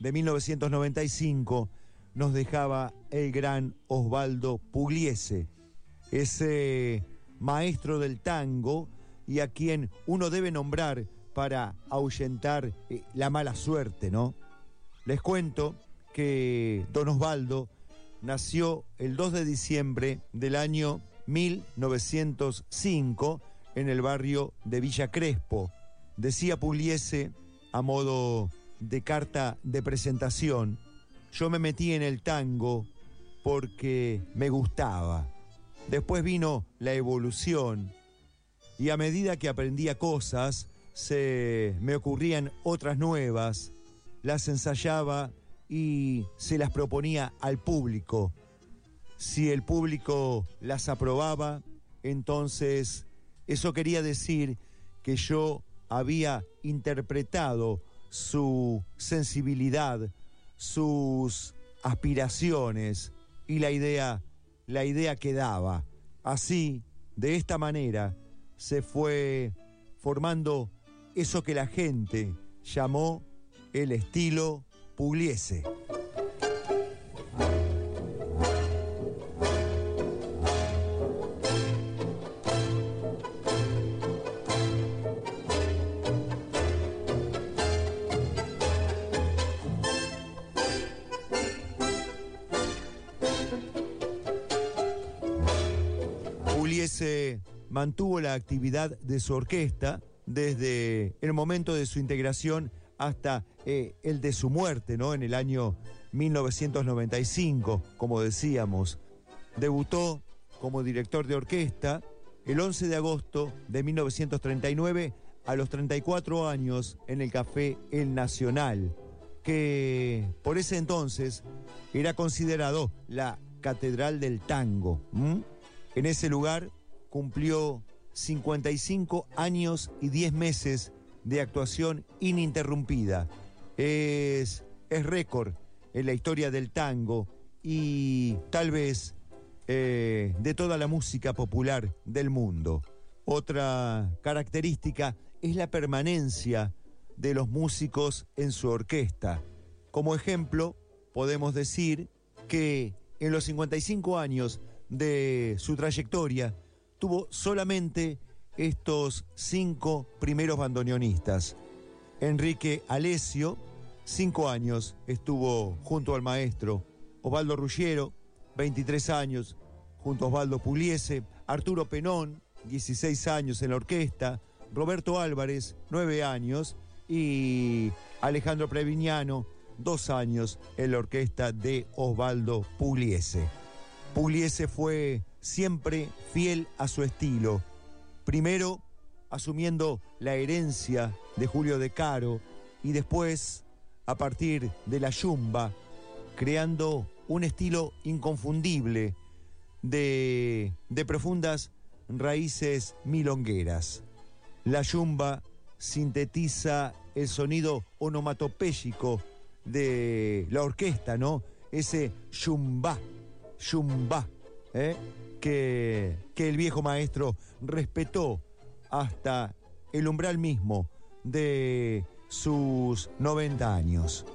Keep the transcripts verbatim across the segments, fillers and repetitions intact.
de mil novecientos noventa y cinco nos dejaba el gran Osvaldo Pugliese, ese maestro del tango y a quien uno debe nombrar para ahuyentar eh, la mala suerte, ¿no? Les cuento que don Osvaldo nació el dos de diciembre del año mil novecientos cinco en el barrio de Villa Crespo. Decía Pugliese, a modo de carta de presentación: yo me metí en el tango porque me gustaba. Después vino la evolución y a medida que aprendía cosas, se me ocurrían otras nuevas, las ensayaba y se las proponía al público. Si el público las aprobaba, entonces eso quería decir que yo había interpretado su sensibilidad, sus aspiraciones y la idea, la idea quedaba. Así, de esta manera, se fue formando eso que la gente llamó el estilo Pugliese. Pugliese mantuvo la actividad de su orquesta desde el momento de su integración hasta eh, el de su muerte, ¿no? En el año mil novecientos noventa y cinco, como decíamos. Debutó como director de orquesta el once de agosto de mil novecientos treinta y nueve a los treinta y cuatro años en el Café El Nacional, que por ese entonces era considerado la catedral del tango. ¿Mm? En ese lugar cumplió cincuenta y cinco años y diez meses de actuación ininterrumpida. Es, es récord en la historia del tango y tal vez eh, de toda la música popular del mundo. Otra característica es la permanencia de los músicos en su orquesta. Como ejemplo, podemos decir que en los cincuenta y cinco años de su trayectoria tuvo solamente estos cinco primeros bandoneonistas. Enrique Alessio, cinco años estuvo junto al maestro. Osvaldo Ruggiero, veintitrés años, junto a Osvaldo Pugliese. Arturo Penón, dieciséis años en la orquesta. Roberto Álvarez, nueve años. Y Alejandro Prevignano, dos años en la orquesta de Osvaldo Pugliese. Pugliese fue siempre fiel a su estilo. Primero asumiendo la herencia de Julio De Caro y después, a partir de la yumba, creando un estilo inconfundible de, de profundas raíces milongueras. La yumba sintetiza el sonido onomatopéyico de la orquesta, ¿no? Ese yumbá, yumbá, ¿eh? que, que el viejo maestro respetó hasta el umbral mismo de sus noventa años.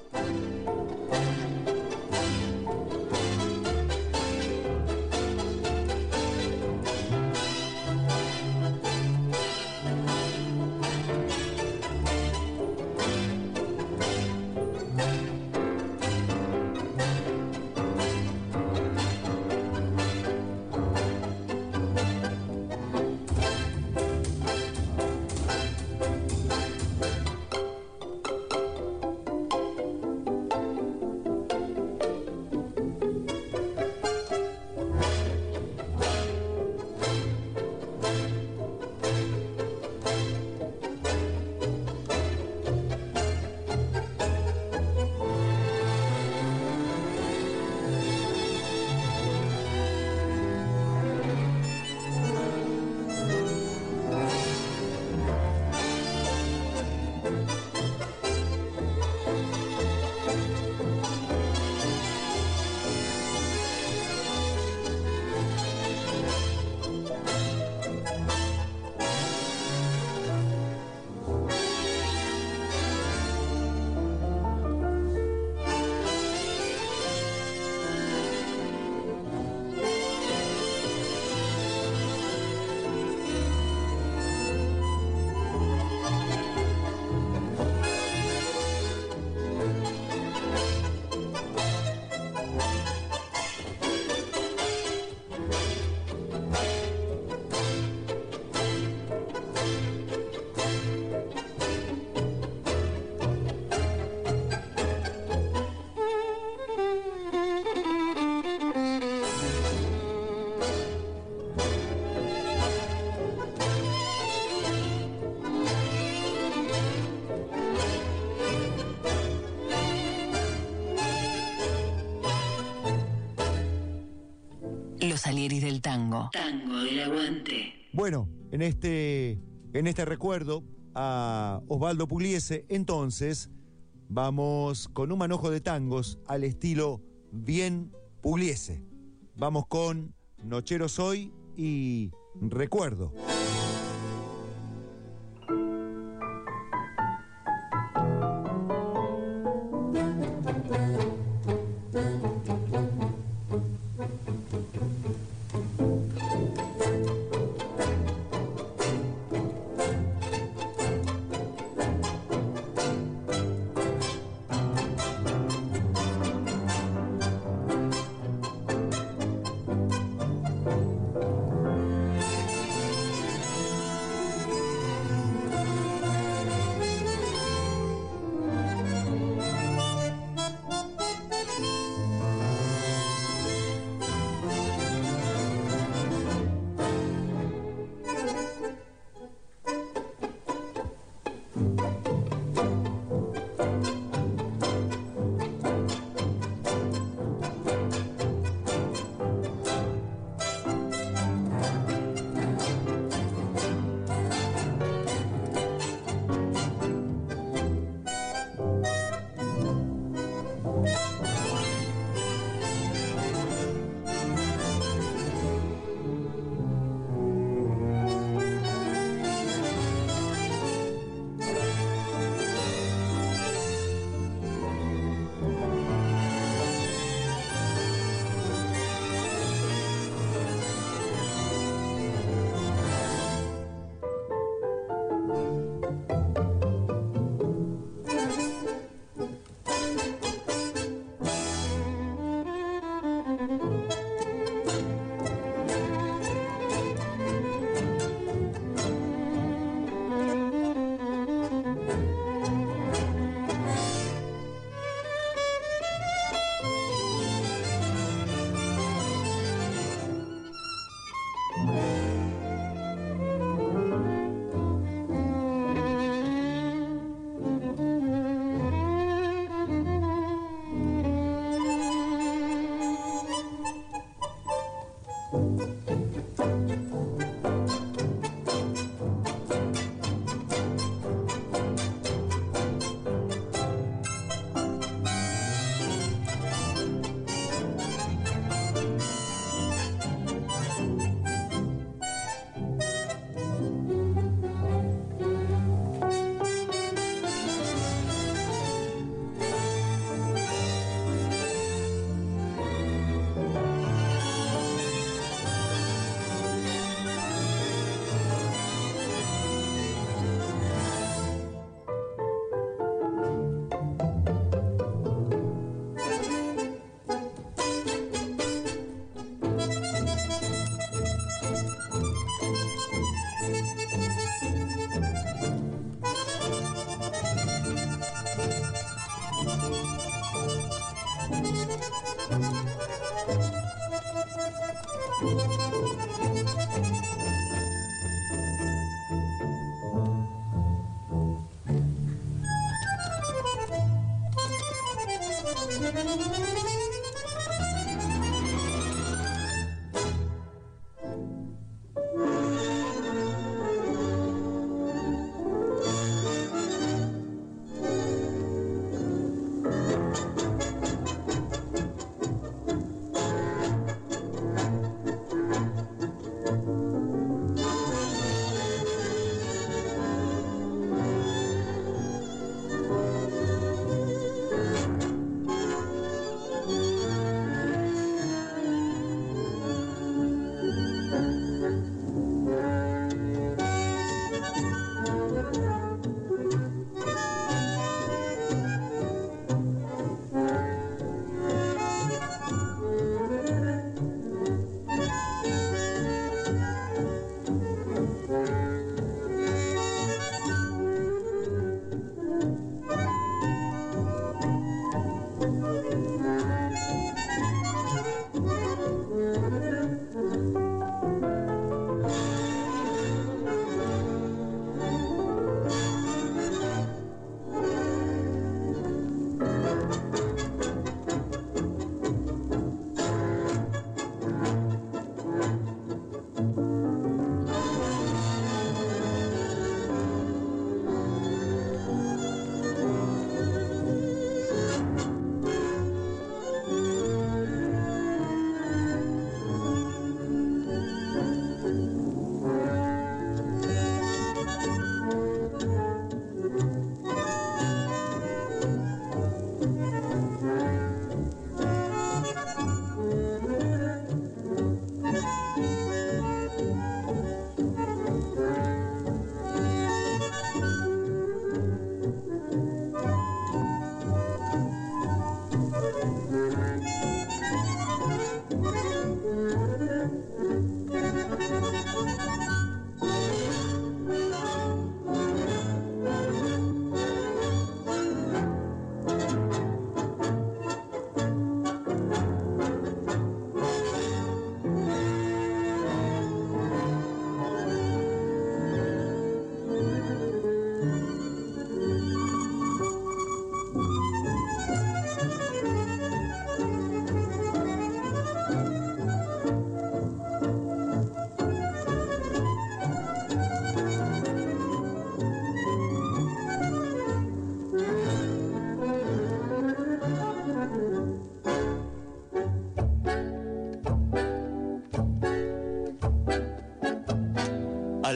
Los Salieris del tango. Tango del aguante. Bueno, en este, en este recuerdo a Osvaldo Pugliese, entonces vamos con un manojo de tangos al estilo bien Pugliese. Vamos con Nochero Soy y Recuerdo.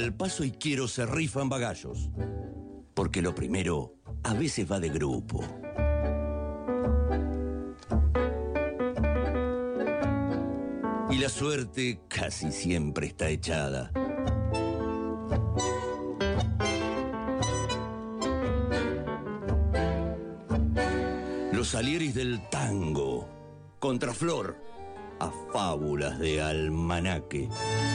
al paso y quiero se rifan bagallos. Porque lo primero a veces va de grupo. Y la suerte casi siempre está echada. Los Salieris del tango, contraflor a fábulas de almanaque.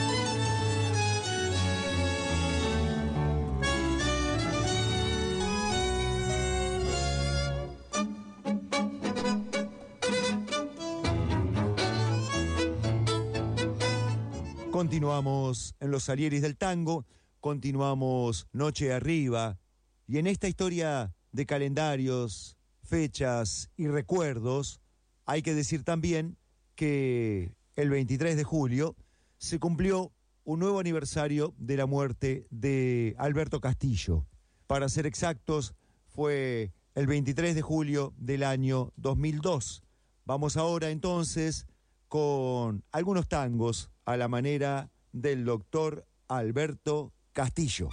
Continuamos en los Salieris del tango, continuamos Noche Arriba, y en esta historia de calendarios, fechas y recuerdos, hay que decir también que el veintitrés de julio se cumplió un nuevo aniversario de la muerte de Alberto Castillo. Para ser exactos, fue el veintitrés de julio del año dos mil dos. Vamos ahora entonces con algunos tangos a la manera del doctor Alberto Castillo.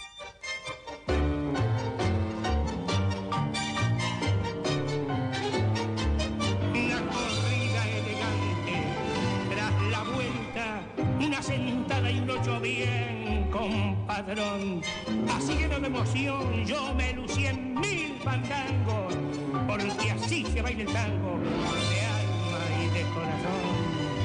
Una corrida elegante, tras la vuelta, una sentada y un ocho bien, compadrón. Así lleno de emoción, yo me lucí en mil fandangos, porque así se baila el tango, de alma y de corazón.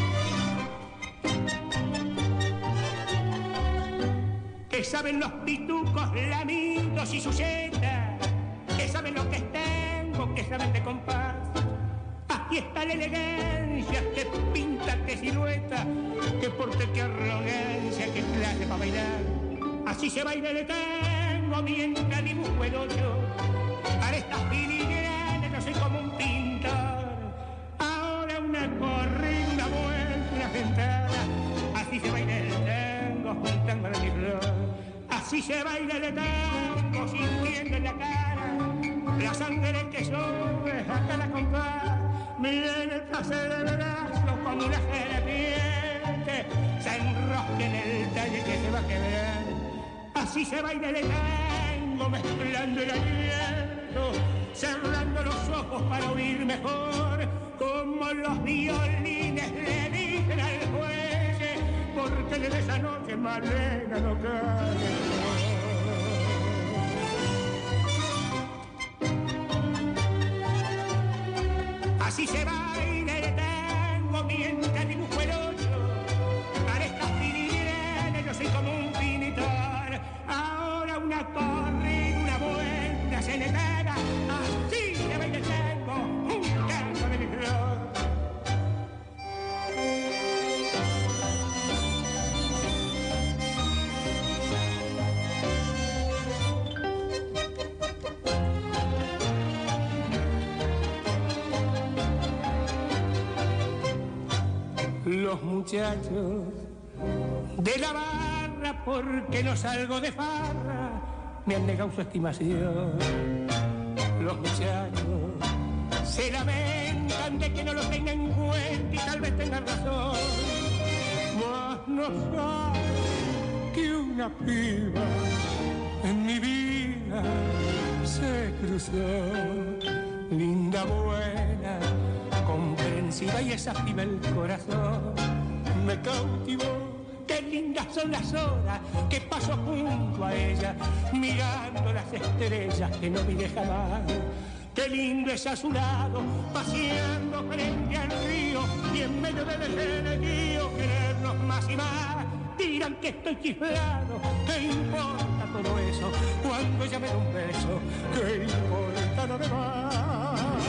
Que saben los pitucos, lamitos y sujetas, que saben lo que es tango, que saben de compás. Aquí está la elegancia, que pinta, que silueta, que porte, que arrogancia, que clase para bailar. Así se baila el tango mientras dibujo el ocho. Para estas filigranas no soy como un pintor. Ahora una corrida, una vuelta, una sentada. Así se baila el tango juntando la mi flor. Así se baila el tango sintiendo en la cara la sangre que sube hasta la compás. Miren el trasero del brazo como una serpiente se enrosca en el talle que se va a quebrar. Así se baila el tango mezclando el aliento, cerrando los ojos para oír mejor, como los violines le dicen al juez, porque desde esa noche Malena no cae. Así se baila el tango mientras dibujo el ocho. Para estas filigranas yo soy como un pintor. Ahora una corrida, una vuelta se le da. Así se baila el tango, un tango de mi flor. Los muchachos de la barra, porque no salgo de farra, me han negado su estimación. Los muchachos se lamentan de que no los tengan en cuenta y tal vez tengan razón. Mas no saben que una piba en mi vida se cruzó. Linda, buena, comprensiva y esa piba el corazón me cautivó. Qué lindas son las horas que paso junto a ella, mirando las estrellas que no vi jamás. Qué lindo es a su lado, paseando frente al río y en medio del gentío querernos más y más. Dirán que estoy chiflado, ¿qué importa todo eso? Cuando ella me da un beso, ¿qué importa lo demás?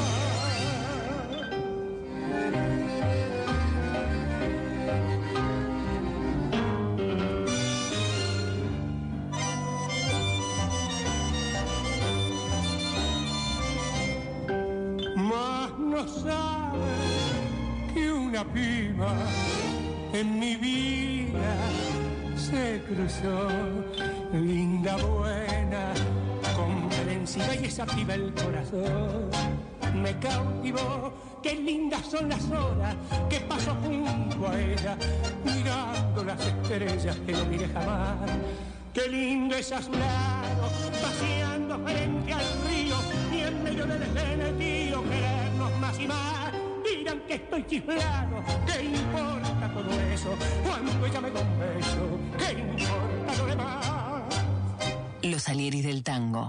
Mas no sabe que una piba en mi vida se cruzó. Linda, buena, comprensiva y esa piba el corazón me cautivó. Qué lindas son las horas que paso junto a ella, mirando las estrellas que no miré jamás. qué lindo es a su lado, paseando frente al río y en medio del gentío querernos más y más. Dirán que estoy chiflado, ¿qué importa todo eso? Cuando ella me da un beso, ¿qué importa lo demás? Los Alieris del Tango.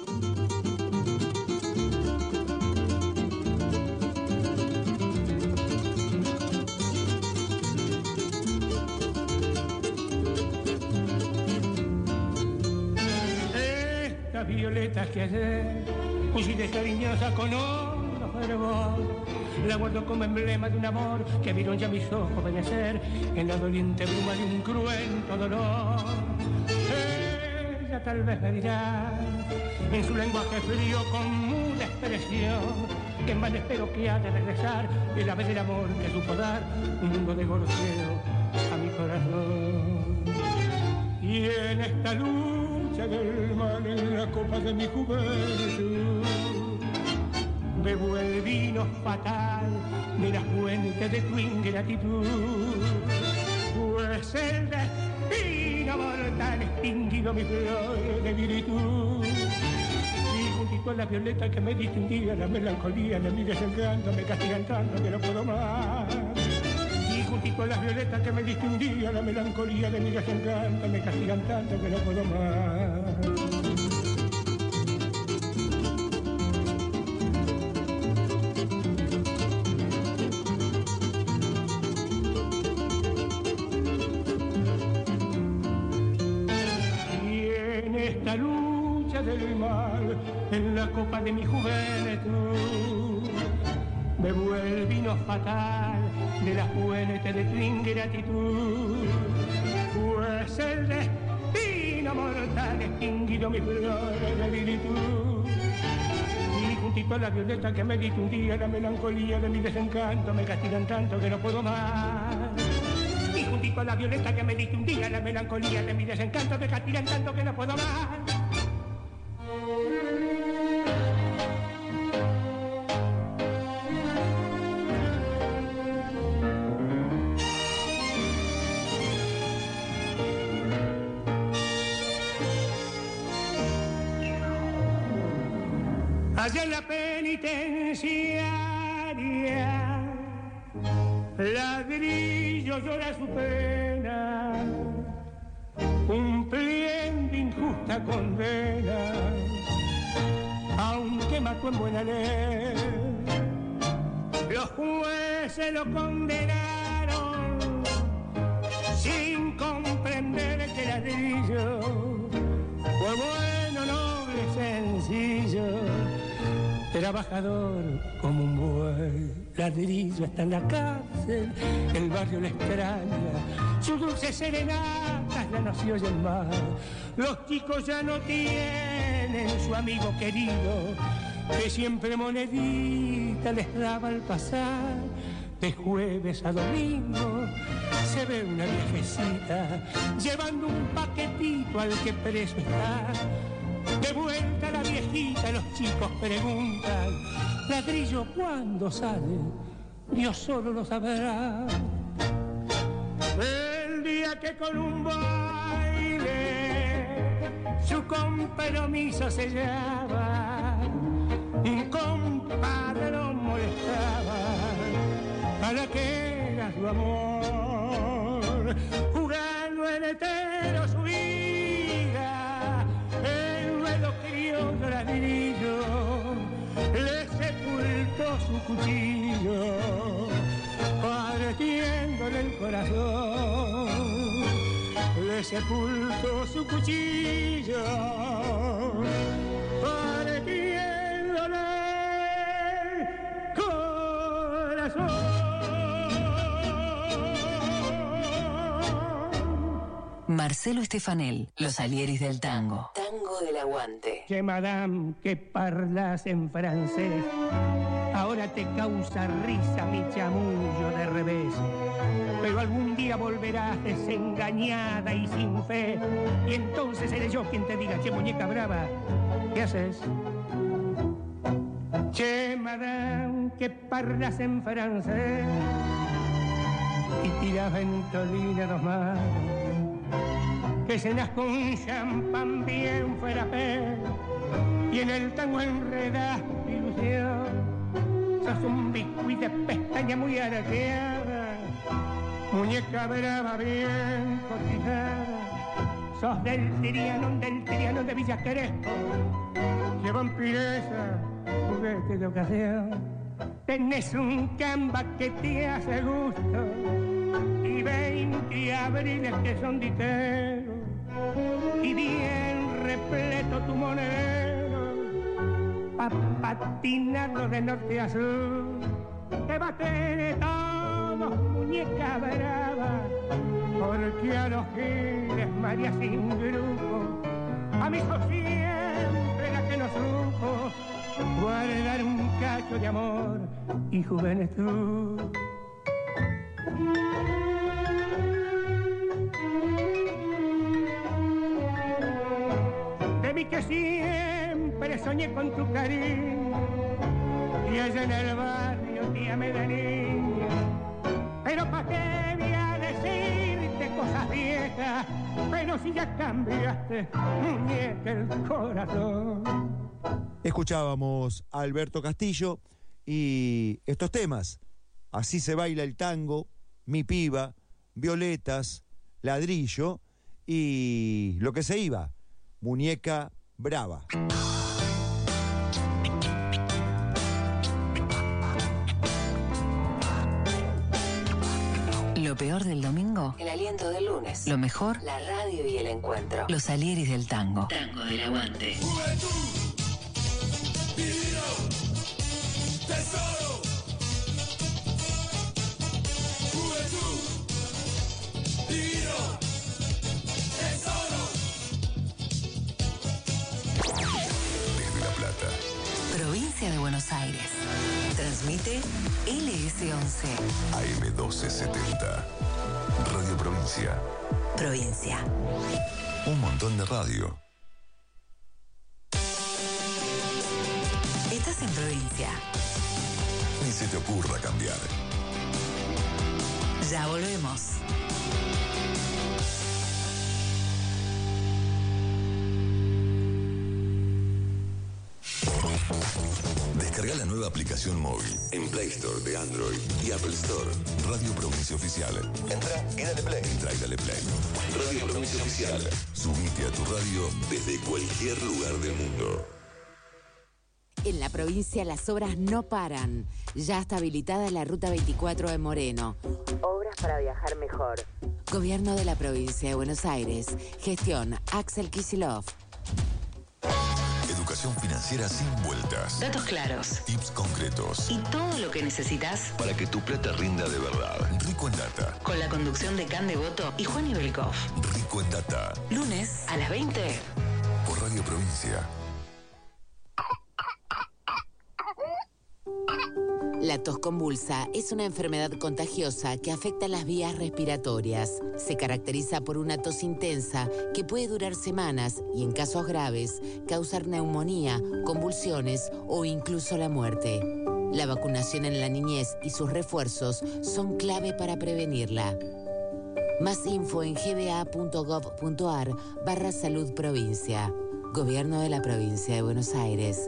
Esta violeta que ayer pusiste cariñosa con hondo fervor, la guardo como emblema de un amor que vieron ya mis ojos venecer en la doliente bruma de un cruento dolor. Ella tal vez me dirá en su lenguaje frío con muda expresión que en vano espero que ha de regresar el ave del amor que supo dar un mundo de gorjeo a mi corazón. Y en esta lucha del mal en la copa de mi juventud bebo el vino fatal de las fuentes de tu ingratitud, pues el destino mortal extinguido mi flor de virtud. Y juntito a la violeta que me diste un día, la melancolía de mi desencanto me castigan tanto que no puedo más. Y juntito a las violetas que me diste un día, la melancolía de mi desencanto me castigan tanto que no puedo más. La lucha del mal en la copa de mi juventud bebo el vino fatal de las fuentes de tu ingratitud, pues el destino mortal extinguido mi flor de virtud. Y juntito a la violeta que me diste un día, la melancolía de mi desencanto me castigan tanto que no puedo más. Y juntito a la violeta que me diste un día, la melancolía de mi desencanto me castigan tanto que no puedo más. Allá en la penitenciaria, ladrillo llora su pena, cumpliendo injusta condena, aunque mató en buena ley. Los jueces lo condenaron sin comprender que ladrillo fue bueno, noble, sencillo, trabajador como un buey. Ladrillo está en la cárcel, el barrio le extraña, sus dulces serenatas ya no se oyen más. Los chicos ya no tienen su amigo querido, que siempre monedita les daba al pasar. De jueves a domingo se ve una viejecita llevando un paquetito al que preso está. De vuelta la viejita, los chicos preguntan: Ladrillo, ¿cuándo sale? Dios solo lo sabrá. El día que con un baile su compromiso sellaba, un compadre lo molestaba para que era su amor, jugando en entero su vida. El ruedo criollo Ladrillo le sepultó su cuchillo, partiéndole el corazón. Le sepultó su cuchillo, partiéndole el corazón. Marcelo Estefanel, Los Alieris del Tango. Tango del Aguante. Che, madame, que parlas en francés, ahora te causa risa mi chamullo de revés. Pero algún día volverás desengañada y sin fe, y entonces seré yo quien te diga: che, muñeca brava, ¿qué haces? Che, madame, que parlas en francés, y tiras ventolina dos manos. que cenas con un champán bien fuera pelo y en el tango enredas ilusión. Sos un biscuit de pestaña muy arqueada, muñeca brava bien cotizada. Sos del Tiriano, del Tiriano de Villa Crespo, que vampireza, juguete de ocasión. Tenés un camba que te hace gusto y veinte abriles que son diteros y bien repleto tu monedero pa' patinarlo de norte a sur. Te va a tener todos, muñeca brava, porque a los giles María sin grupo, a mí sos siempre la que no supo guardar un cacho de amor y juventud. De mí que siempre soñé con tu cariño y allá en el barrio te amé de niña, pero pa' qué voy a decirte cosas viejas, pero si ya cambiaste, muñeca, el corazón. Escuchábamos a Alberto Castillo y estos temas: Así se baila el tango, Mi piba, Violetas, Ladrillo y Lo que se iba, Muñeca brava. Lo peor del domingo, el aliento del lunes. Lo mejor, la radio y el encuentro. Los Salieris del tango. Tango del aguante. Juventud, divino, tesoro. Juventud, divino, tesoro. Desde La Plata, Provincia de Buenos Aires. Transmite L S once. A M doce setenta. Radio Provincia. Provincia. Un montón de radio. Estás en Provincia. Ni se te ocurra cambiar. Ya volvemos. Descarga la nueva aplicación móvil en Play Store de Android y Apple Store. Radio Provincia Oficial. Entra y dale play. Entra y dale play. Radio Provincia Oficial. Subite a tu radio desde cualquier lugar del mundo. En la provincia las obras no paran. Ya está habilitada la Ruta veinticuatro de Moreno. Obras para viajar mejor. Gobierno de la Provincia de Buenos Aires. Gestión Axel Kicillof. Educación financiera sin vueltas. Datos claros. Tips concretos. Y todo lo que necesitas Para que tu plata rinda de verdad. Rico en Data. con la conducción de Can Devoto y Juan Ibelkov. Rico en Data. Lunes a las veinte. Por Radio Provincia. La tos convulsa es una enfermedad contagiosa que afecta las vías respiratorias. Se caracteriza por una tos intensa que puede durar semanas y, en casos graves, causar neumonía, convulsiones o incluso la muerte. La vacunación en la niñez y sus refuerzos son clave para prevenirla. Más info en gba.gov.ar barra salud provincia. Gobierno de la Provincia de Buenos Aires.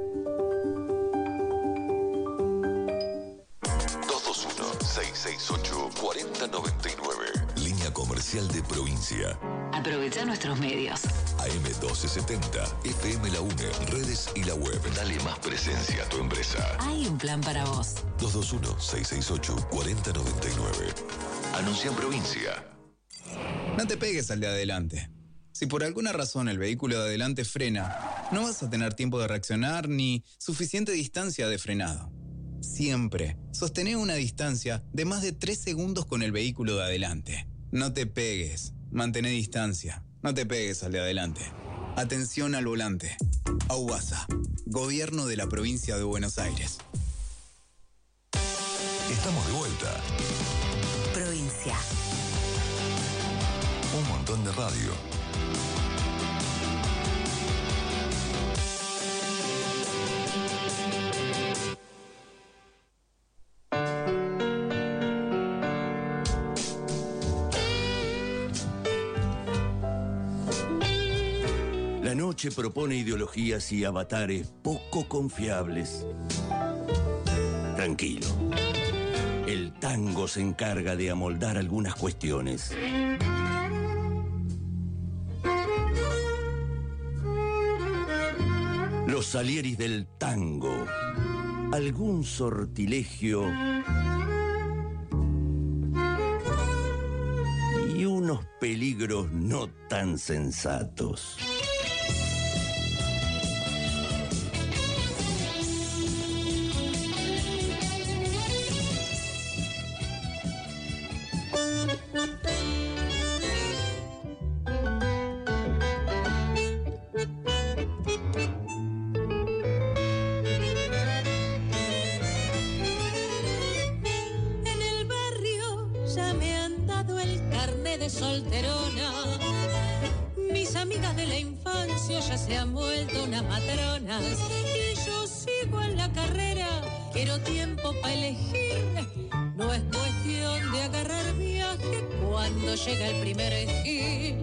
seis seis ocho, cuatro cero nueve nueve. Línea comercial de Provincia. Aprovecha nuestros medios. A M doce setenta, F M La UNE, redes y la web. Dale más presencia a tu empresa. Hay un plan para vos. dos dos uno, seis seis ocho, cuatro cero nueve nueve. Anuncia en Provincia. No te pegues al de adelante. Si por alguna razón el vehículo de adelante frena, no vas a tener tiempo de reaccionar ni suficiente distancia de frenado. Siempre sostené una distancia de más de tres segundos con el vehículo de adelante. No te pegues, mantén distancia, no te pegues al de adelante. Atención al volante. AUBASA, Gobierno de la Provincia de Buenos Aires. Estamos de vuelta. Provincia. Un montón de radio. noche propone ideologías y avatares poco confiables. Tranquilo. El tango se encarga de amoldar algunas cuestiones. Los Salieris del tango. Algún sortilegio y unos peligros no tan sensatos. Llega el primer esquí.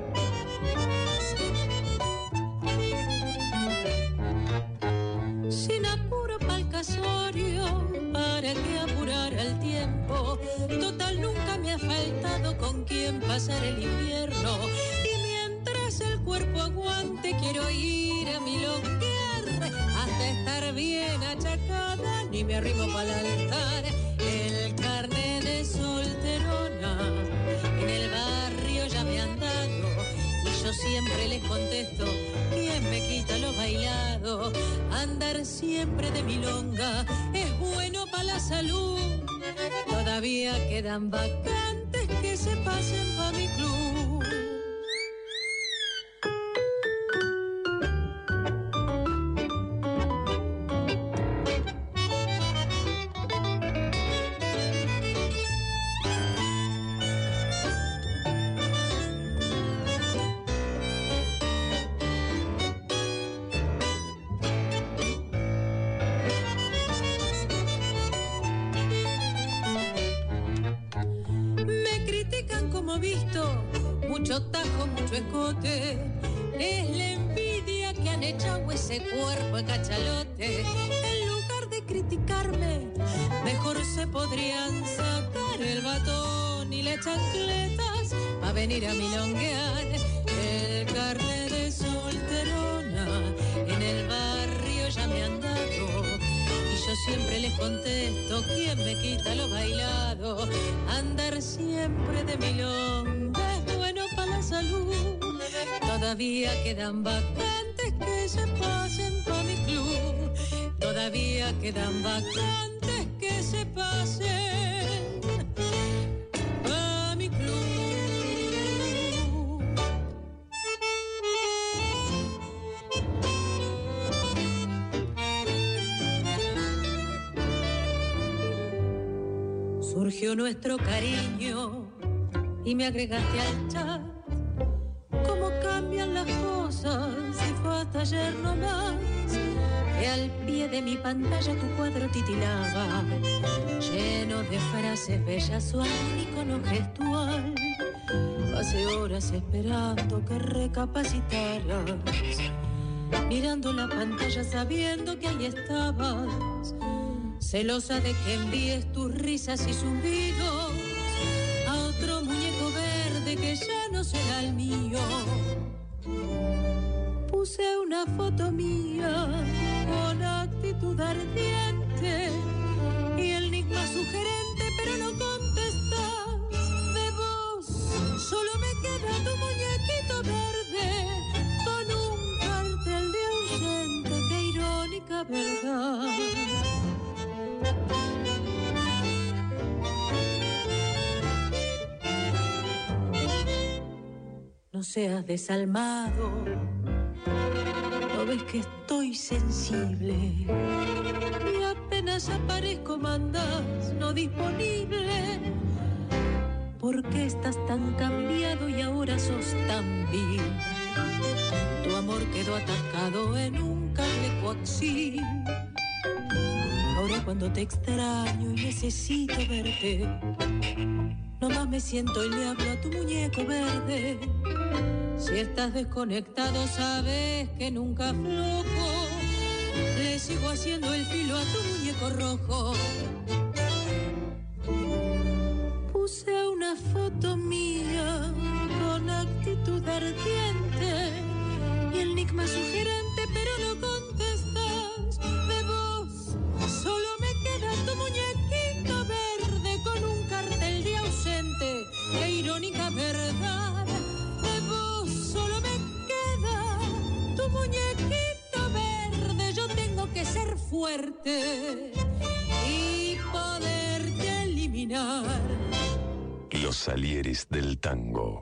Sin apuro pa'l casorio, para que apurar el tiempo. Total, nunca me ha faltado con quien pasar el invierno. Y mientras el cuerpo aguante, quiero ir a milonguear hasta estar bien achacada. Ni me arrimo pa'l altar. El carnet de solterona en el barrio ya me han dado y yo siempre les contesto, ¿quién me quita lo bailado? Andar siempre de milonga es bueno para la salud. Todavía quedan vacantes que se pasen pa' mi club. Mucho tajo, mucho escote, es la envidia que han echado ese cuerpo de cachalote. En lugar de criticarme, mejor se podrían sacar el batón y las chancletas a venir a milonguear. El carnet de solterona en el barrio ya me han dado y yo siempre les contesto, ¿quién me quita lo bailado? Andar siempre de milonga es bueno para la salud. Todavía quedan vacantes que se pasen pa' mi club. Todavía quedan vacantes que se pasen pa' mi club. Surgió nuestro cariño y me agregaste al chat. Cómo cambian las cosas, si fue hasta ayer nomás, que al pie de mi pantalla tu cuadro titilaba, lleno de frases bellas, su icono gestual. Hace horas esperando que recapacitaras, mirando la pantalla sabiendo que ahí estabas, celosa de que envíes tus risas y zumbidos a otro muñeco verde que ya no será el mío. Puse una foto mía con actitud ardiente y el enigma sugerente, pero no contestas. De vos solo me queda tu muñequito verde con un cartel de ausente. Qué irónica verdad. No seas desalmado, no ves que estoy sensible y apenas aparezco mandás no disponible. ¿Por qué estás tan cambiado y ahora sos tan vil? Tu amor quedó atascado en un cable coaxil. Ahora cuando te extraño y necesito verte, nomás me siento y le hablo a tu muñeco verde. Si estás desconectado sabes que nunca aflojo. Le sigo haciendo el filo a tu muñeco rojo. Puse una foto mía con actitud ardiente y el nick más sugerente, pero no contestas. De vos solo me queda tu muñequito verde con un cartel de ausente. Qué irónica verdad. De vos solo me queda tu muñequito verde. Yo tengo que ser fuerte y poderte eliminar. Los Salieris del Tango.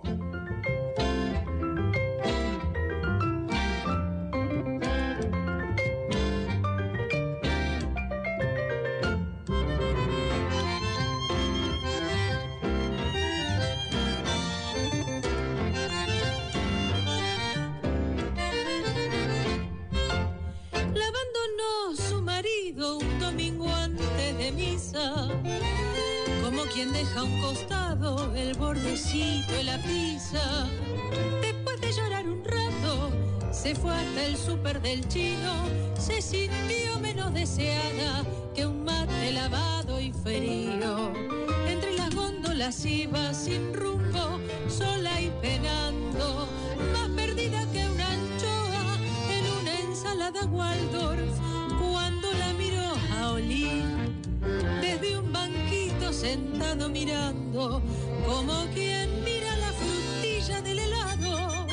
La abandonó su marido un domingo antes de misa, como quien deja a un costado el bordecito de la pizza. Después de llorar un rato, se fue hasta el súper del chino. Se sintió menos deseada que un mate lavado y frío. Entre las góndolas iba sin rumbo, sola y penando, más perdida que una anchoa en una ensalada Waldorf. Cuando la miró a Olin desde un banquito sentado mirando, como quien mira la frutilla del helado.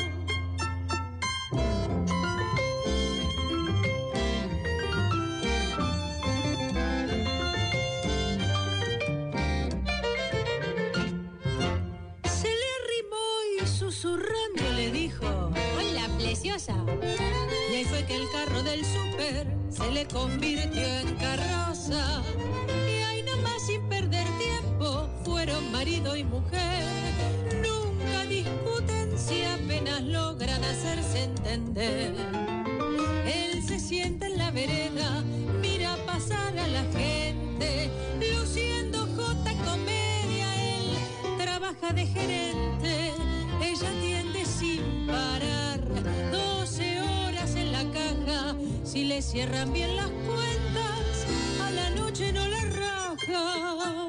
Se le arrimó y susurrando le dijo: hola, preciosa. Y ahí fue que el carro del súper se le convirtió en carroza. Y ahí nomás, sin perder tiempo, fueron marido y mujer. Nunca discuten si apenas logran hacerse entender. Él se sienta en la vereda, mira pasar a la gente, luciendo jota comedia. Él trabaja de gerente, ella atiende sin parar, doce horas en la caja. Si le cierran bien las cuentas, a la noche no la raja.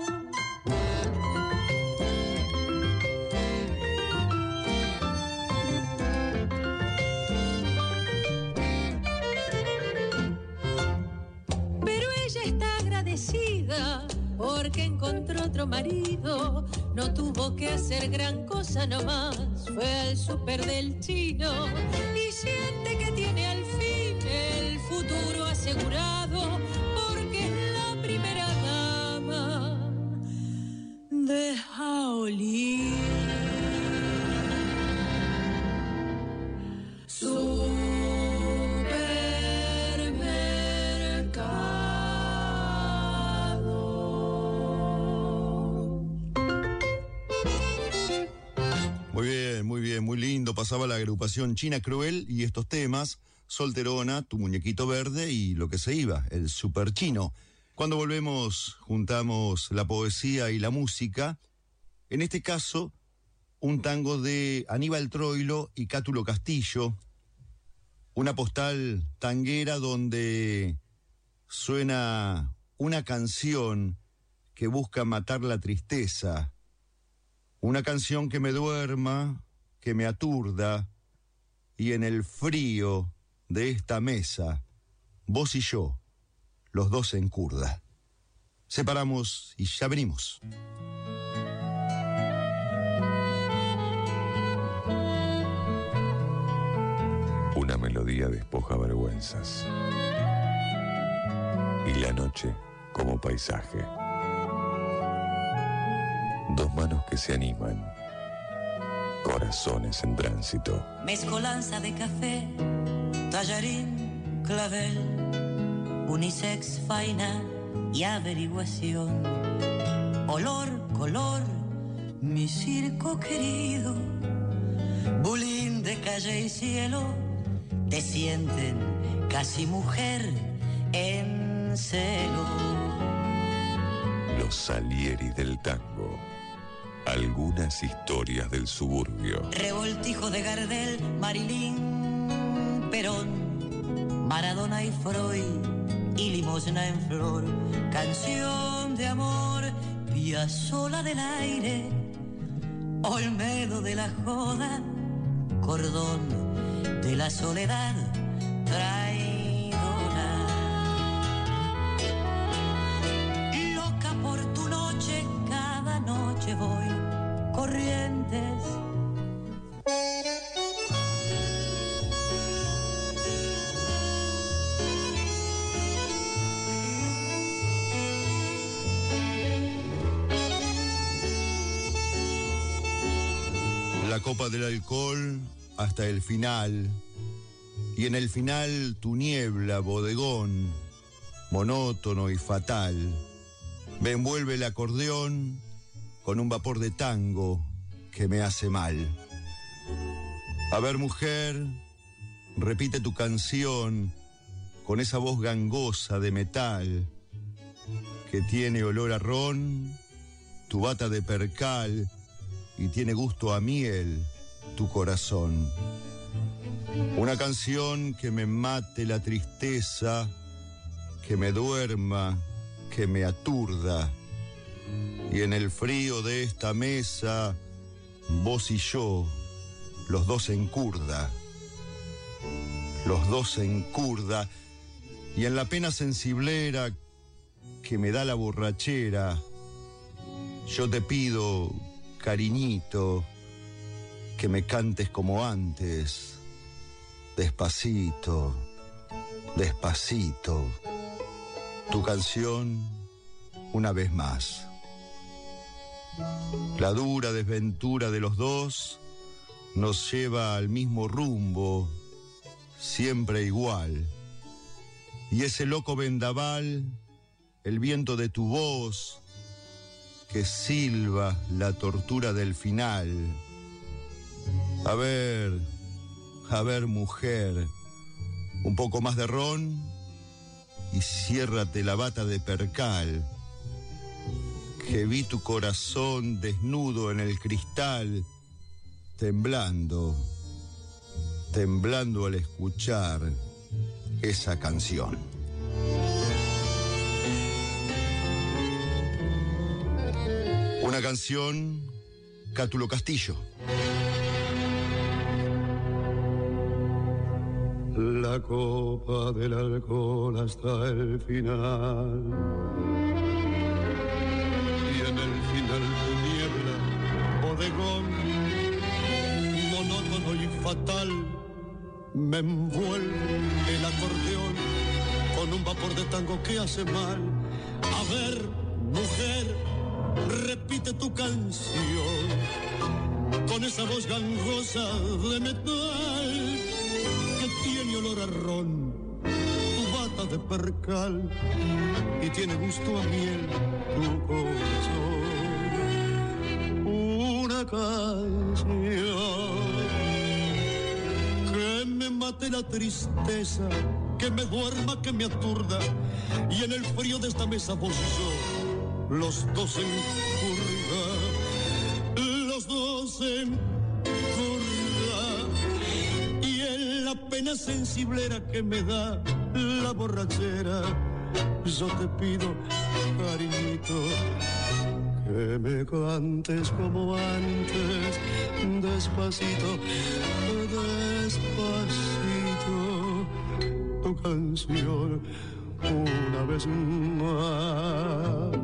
Pero ella está agradecida porque encontró otro marido. No tuvo que hacer gran cosa nomás, fue al súper del chino y siente que tiene al fin el futuro asegurado, porque es la primera dama de Jaolí. Muy bien, muy bien, muy lindo. Pasaba la agrupación China Cruel y estos temas: Solterona, Tu Muñequito Verde y lo que se iba, el Super Chino. Cuando volvemos, juntamos la poesía y la música. En este caso, un tango de Aníbal Troilo y Cátulo Castillo. Una postal tanguera donde suena una canción que busca matar la tristeza. Una canción que me duerma, que me aturda, y en el frío de esta mesa, vos y yo, los dos en curda. Separamos y ya venimos. Una melodía despoja vergüenzas. Y la noche como paisaje. Dos manos que se animan. Corazones en tránsito. Mezcolanza de café, tallarín, clavel, unisex, faina y averiguación. Olor, color, mi circo querido. Bulín de calle y cielo, te sienten casi mujer en celo. Los Salieris del Tango. Algunas historias del suburbio. Revoltijo de Gardel, Marilyn, Perón, Maradona y Freud, y limosna en flor, canción de amor, Piazzolla del aire, Olmedo de la joda, cordón de la soledad traidora. Loca por tu noche, cada noche voy, Corrientes. La copa del alcohol hasta el final, y en el final tu niebla, bodegón, monótono y fatal, me envuelve el acordeón con un vapor de tango que me hace mal. A ver, mujer, repite tu canción con esa voz gangosa de metal que tiene olor a ron, tu bata de percal, y tiene gusto a miel tu corazón. Una canción que me mate la tristeza, que me duerma, que me aturda. Y en el frío de esta mesa, vos y yo, los dos en curda. Los dos en curda. Y en la pena sensiblera que me da la borrachera, yo te pido, cariñito, que me cantes como antes, despacito, despacito, tu canción una vez más. La dura desventura de los dos nos lleva al mismo rumbo, siempre igual, y ese loco vendaval, el viento de tu voz, que silba la tortura del final. A ver, a ver, mujer, un poco más de ron y ciérrate la bata de percal, que vi tu corazón desnudo en el cristal, temblando, temblando al escuchar esa canción. Una canción, Cátulo Castillo. La copa del alcohol hasta el final, y en el final tu niebla, bodegón, monótono y fatal, me envuelve el acordeón con un vapor de tango que hace mal. A ver, mujer, repite tu canción con esa voz gangosa de metal que tiene olor a ron, tu bata de percal, y tiene gusto a miel tu corazón. Una canción que me mate la tristeza, que me duerma, que me aturda, y en el frío de esta mesa vos y yo, los dos en curva, los dos en curva, y en la pena sensiblera que me da la borrachera, yo te pido, cariñito, que me cantes como antes, despacito, despacito, tu canción una vez más.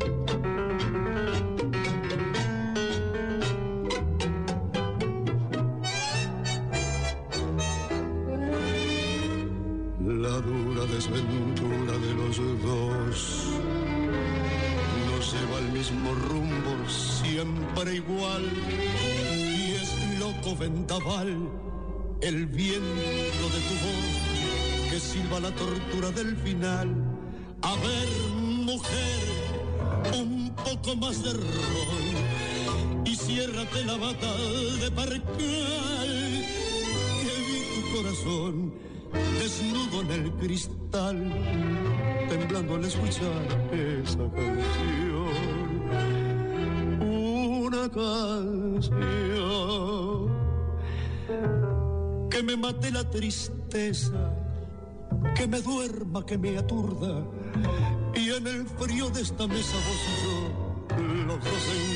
La dura desventura de los dos nos lleva al mismo rumbo, siempre igual, y es loco vendaval el viento de tu voz que silba la tortura del final. A ver, mujer, un poco más de ron y ciérrate la bata de percal, que vi tu corazón desnudo en el cristal, temblando al escuchar esa canción. Una canción. Que me mate la tristeza, que me duerma, que me aturda, y en el frío de esta mesa vos y yo, los dos en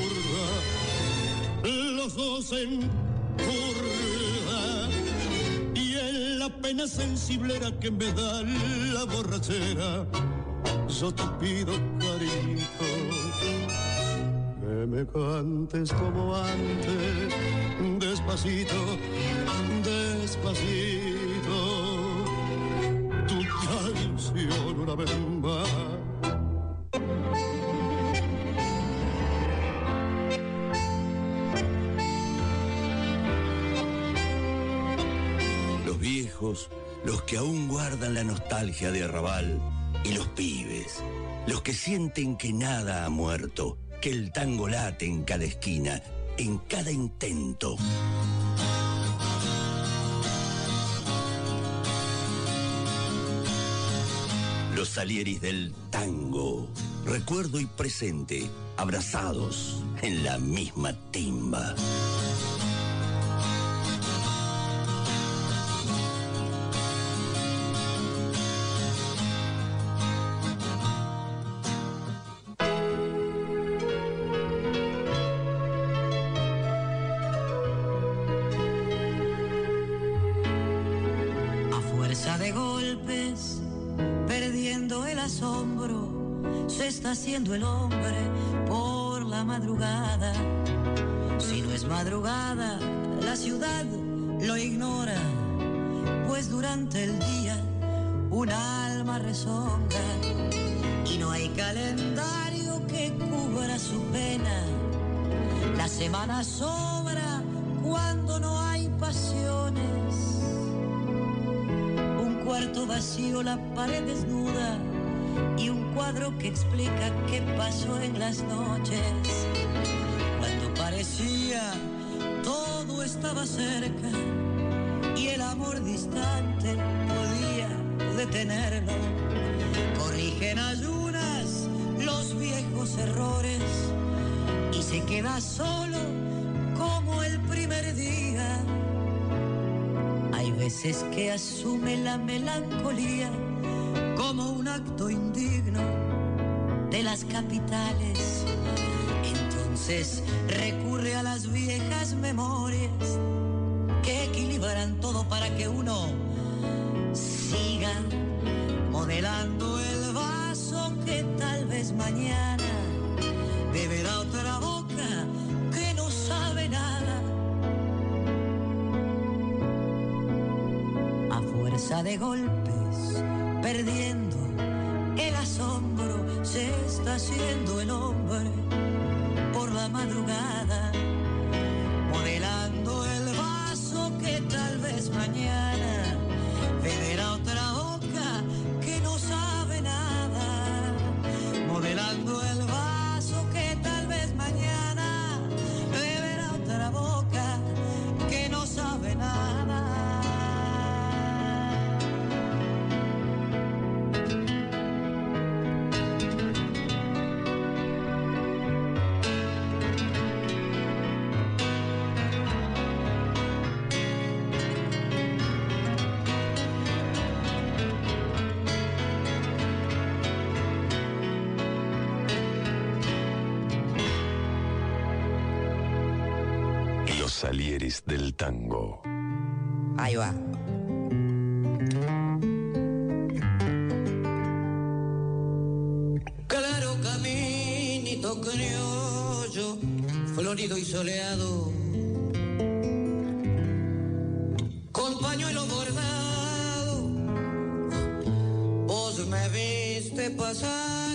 curva, los dos en curva, y en la pena sensiblera que me da la borrachera, yo te pido, cariñito, que me cantes como antes, despacito, despacito, tu canción una vez más. Los viejos, los que aún guardan la nostalgia de arrabal, y los pibes, los que sienten que nada ha muerto, que el tango late en cada esquina, en cada intento. Los Salieris del tango, recuerdo y presente, abrazados en la misma timba. Haciendo el hombre por la madrugada. Si no es madrugada, la ciudad lo ignora, pues durante el día un alma rezonga y no hay calendario que cubra su pena. La semana sobra cuando no hay pasiones. Un cuarto vacío, la pared desnuda y un cuadro que explica qué pasó en las noches. Cuando parecía todo estaba cerca y el amor distante podía detenerlo. Corrigen ayunas los viejos errores y se queda solo como el primer día. Hay veces que asume la melancolía como un acto indigno de las capitales. Entonces recurre a las viejas memorias que equilibran todo para que uno siga modelando el vaso que tal vez mañana beberá otra boca que no sabe nada. A fuerza de golpes, perdiendo el asombro, se está haciendo el hombre por la madrugada, modelando el vaso que tal vez mañana beberá otra boca que no sabe nada, modelando el vaso que tal vez mañana beberá otra boca que no sabe nada. Salieris del tango. Ahí va. Claro caminito criollo, florido y soleado, con pañuelo bordado, vos me viste pasar,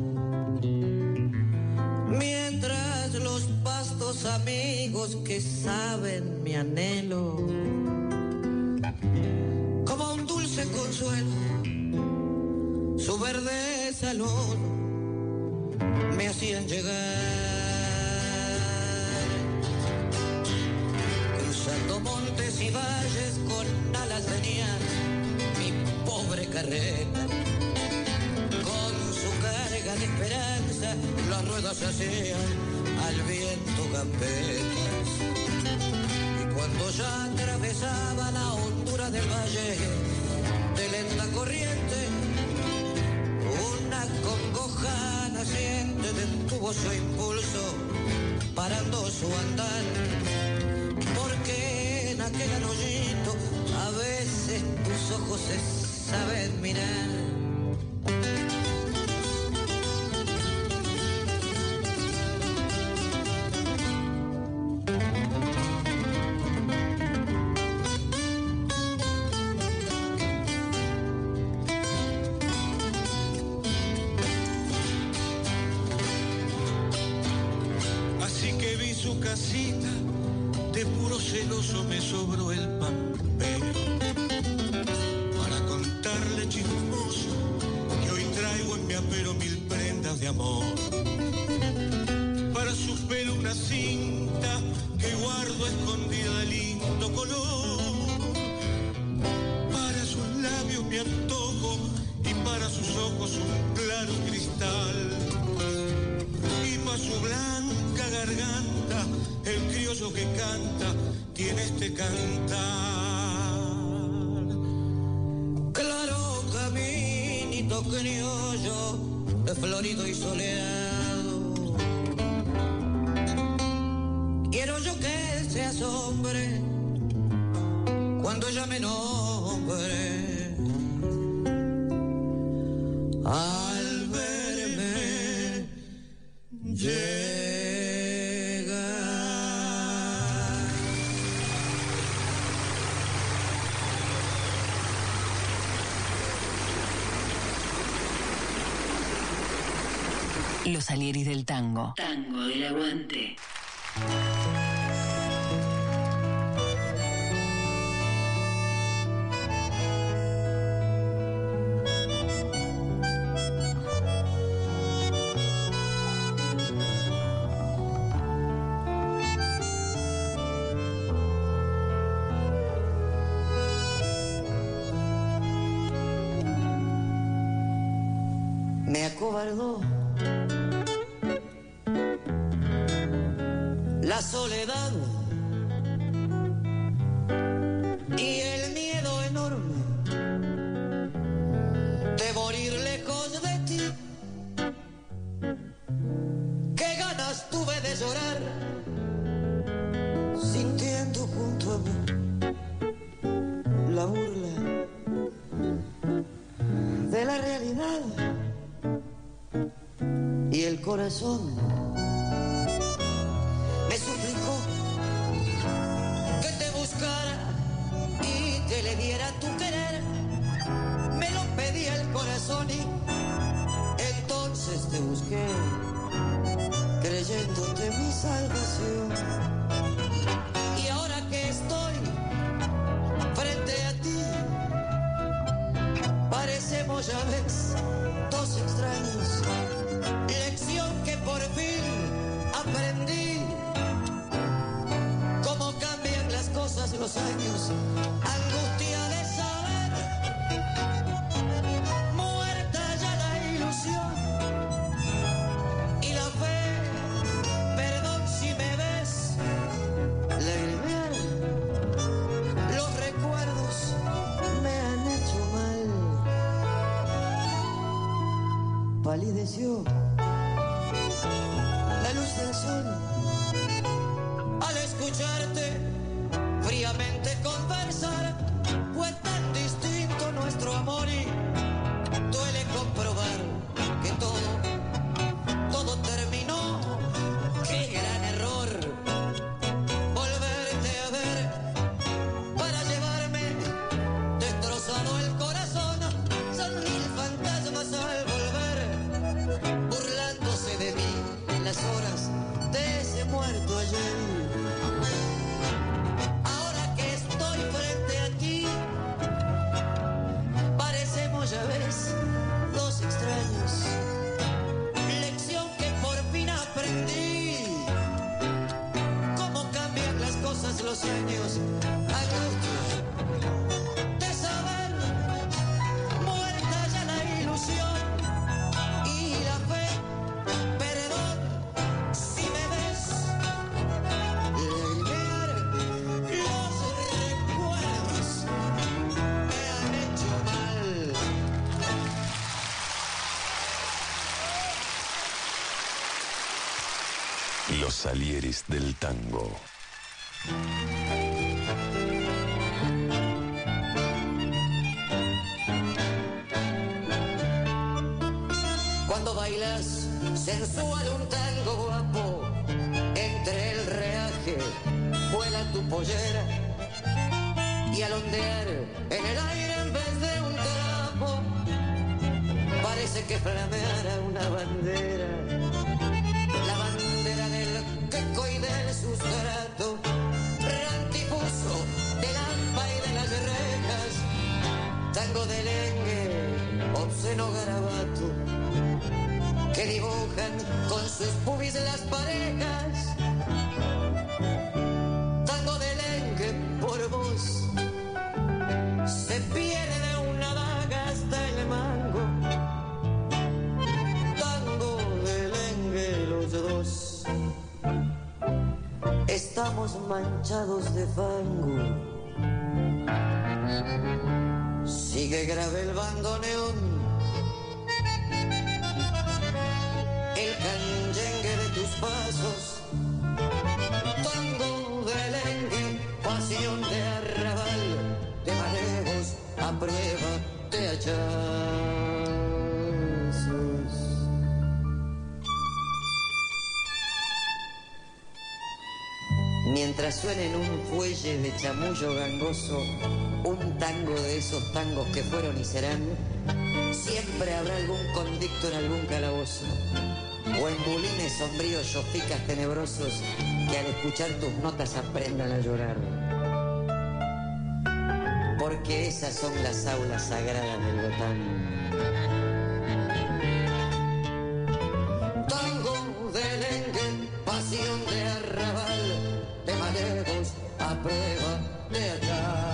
mientras los pastos amigos que saben mi anhelo, como un dulce consuelo, su verde salón me hacían llegar, cruzando montes y valles con alas tenían mi pobre carreta, con su carga de esperanza las ruedas se hacían al viento gambetas. Y cuando ya atravesaba la hondura del valle, de lenta corriente, una congoja naciente detuvo su impulso, parando su andar, porque en aquel arroyito a veces tus ojos se saben mirar. Casita, de puro celoso me sobró el papel para contarle chismoso que hoy traigo en mi apero mil prendas de amor. Para su pelo una cinta que guardo escondida de lindo color. Para sus labios mi antojo y para sus ojos un claro cristal. Y para su blanca garganta el criollo que canta tiene este cantar. Claro caminito criollo, florido y soleado. Quiero yo que se asombre cuando ella me nombre. Al verme llegar. Los Salieris del Tango. Tango del Aguante. Me acobardó la soledad y el miedo enorme de morir lejos de ti. Qué ganas tuve de llorar sintiendo junto a mí la burla de la realidad y el corazón me suplicó que te buscara y que le diera tu querer. Me lo pedía el corazón y entonces te busqué, creyéndote mi salvación. Y ahora que estoy frente a ti, parecemos, ya ves, dos extraños. Lección que por fin aprendí. Cómo cambian las cosas, los años. Angustia de saber, muerta ya la ilusión y la fe. Perdón si me ves lagrimear, los recuerdos me han hecho mal. Palideció la luz del sol al escucharte fríamente conversar. Fue tan distinto nuestro amor y duele comprobar que todo, todo terminó. Qué gran error volverte a ver para llevarme destrozado el corazón. Son mil fantasmas al volver. Los Salieres del Tango. Cuando bailas sensual un tango guapo, entre el reaje vuela tu pollera y al ondear en el aire en vez de un trapo parece que flameara una bandera, la bandera del queco y del sustrato, rantifuso del hampa y de las rejas, tango de lengue, obsceno garabato, que dibujan con sus pubis las parejas. Tango de lengue por vos, se pierde una daga hasta el mango. Tango de lengue los dos, estamos manchados de fango. Sigue grave el bandoneón, el canyengue de tus pasos, tango de lengue, pasión de arrabal, de manejos a prueba de hachazos. Mientras suena en un fuelle de chamullo gangoso, un tango de esos tangos que fueron y serán, siempre habrá algún convicto en algún calabozo, o en bulines sombríos choficas tenebrosos que al escuchar tus notas aprendan a llorar. Porque esas son las aulas sagradas del botán. Tango de lengue, pasión de arrabal, de manejos a prueba de hachazos.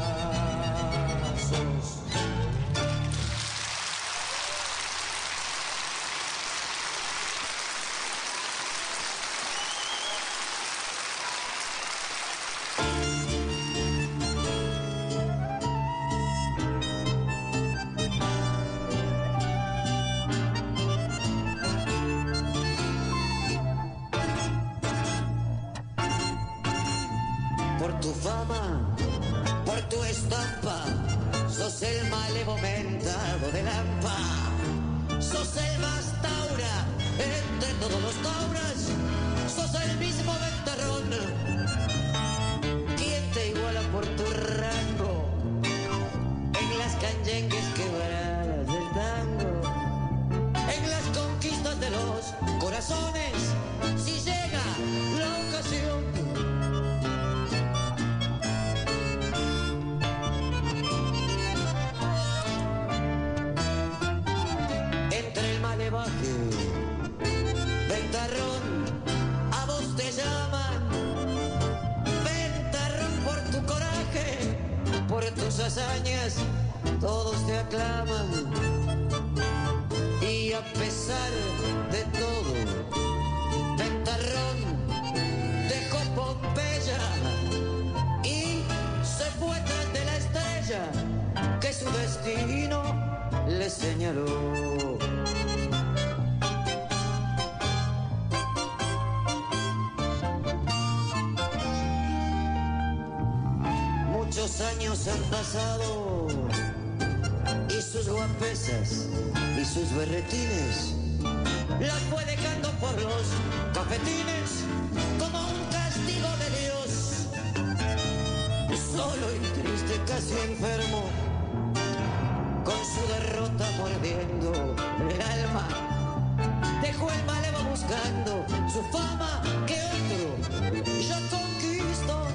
Por tu fama, por tu estampa, sos el malevo mentado del hampa, sos el más taura entre todos los tauras, sos el mismo ventarrón. ¿Quién te iguala por tu rango en las canyengues quebradas del tango, en las conquistas de los corazones? Si llega la ocasión, ventarrón, a vos te llaman, ventarrón por tu coraje, por tus hazañas, todos te aclaman. Y a pesar de todo, ventarrón dejó Pompeya y se fue tras de la estrella que su destino le señaló. Muchos años han pasado y sus guapesas y sus berretines las fue dejando por los cafetines como un castigo de Dios. Solo y triste, casi enfermo, con su derrota mordiendo el alma, dejó el malevo buscando su fama que otro ya conquistó.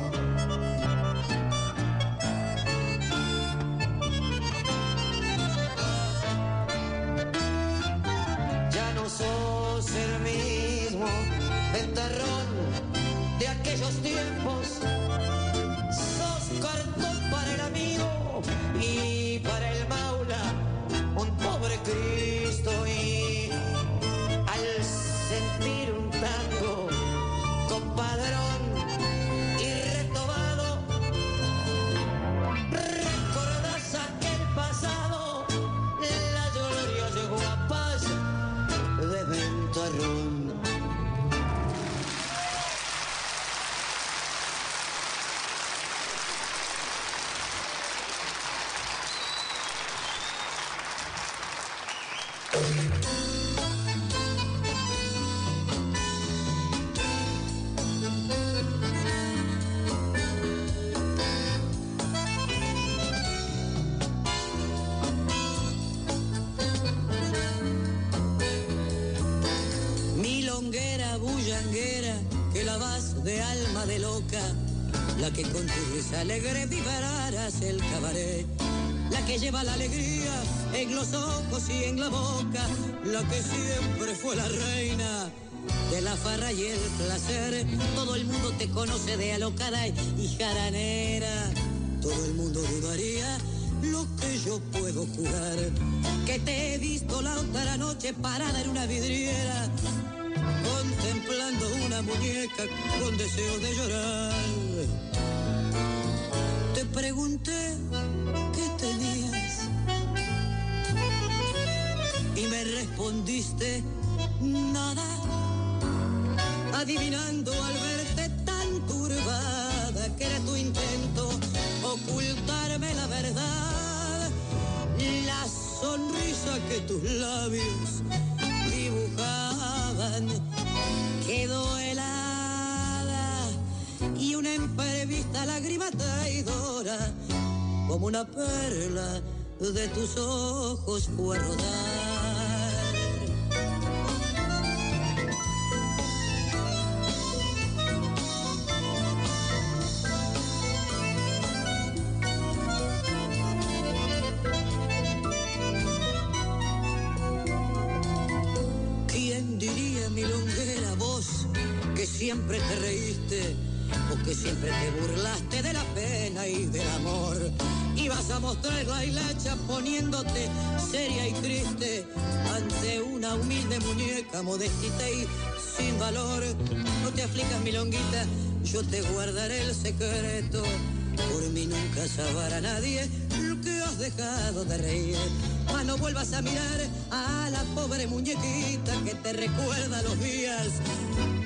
Ya no sos el mismo ventarrón de aquellos tiempos, sos cartón para el amigo y para el maula, un pobre Cristo. Y al sentir un tango compadrón y retobado, recordás aquel pasado, las glorias de guapas de ventarrón. bullanguera que la vas de alma de loca, la que con tu risa alegre vibrarás el cabaret, la que lleva la alegría en los ojos y en la boca, la que siempre fue la reina de la farra y el placer. Todo el mundo te conoce de alocada y jaranera, todo el mundo dudaría lo que yo puedo jurar, que te he visto la otra noche parada en una vidriera, contemplando una muñeca con deseo de llorar. Te pregunté qué tenías y me respondiste nada, adivinando al verte tan turbada que era tu intento ocultarme la verdad. La sonrisa que tus labios dibujaban quedó helada y una imprevista lágrima traidora como una perla de tus ojos fue a rodar. ¿Quién diría, milonguera, vos que siempre te reíste o que siempre te burlaste de la pena y del amor? Ibas a mostrar la hilacha poniéndote seria y triste ante una humilde muñeca modestita y sin valor. No te aflijas, milonguita, yo te guardaré el secreto. Por mí nunca sabrá nadie lo que has dejado de reír. Mas no vuelvas a mirar a la pobre muñequita que te recuerda los días